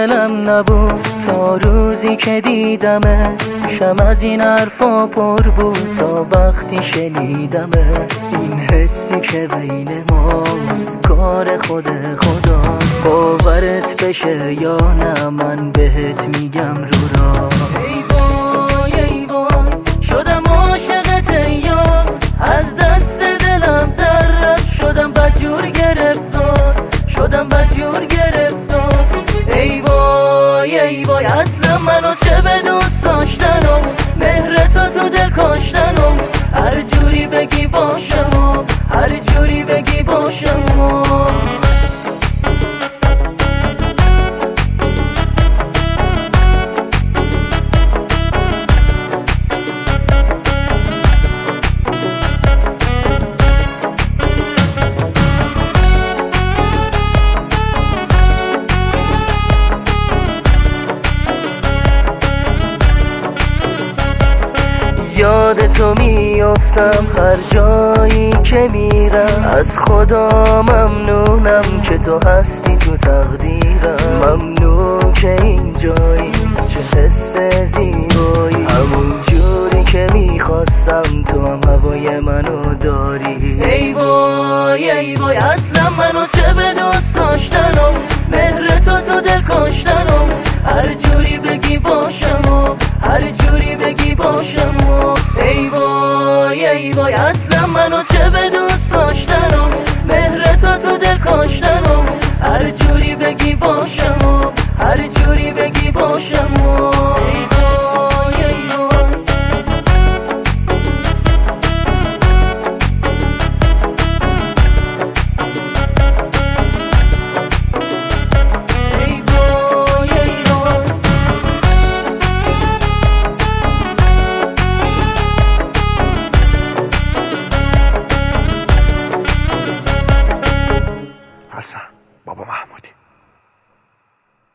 دلم نبود تا روزی که دیدمت. شم از این حرفا پر بود تا وقتی شنیدمت. این حسی که بین ماست کار خود خداست. باورت بشه یا نه من بهت میگم رو را. ای وای ای وای شدم عاشقت یار. از دست دلم در رفت شدم بدجور گرفتار. شدم بدجور گرفتار. ای وای ای وای اصلا منو چه به دوست داشتنم. مهر تو دل کاشتنم. هر جوری بگی باشم هر جوری بگی باشم. یاد تو میافتم هر جایی که میرم. از خدا ممنونم که تو هستی تو تقدیرم. ممنون که این جایی چه حس زیبایی. همون جوری که میخواستم تو هم هوای منو داری. ای وای ای وای اصلا منو چه به دوست داشتنم. مهر تو دل کاشتنم. هر جوری بگی باشم هر جوری بگی باشم. ای وای ای وای اصلا منو چه به دوست داشتنم. مهر تو دل کاشتنم. هر جوری بگی باشم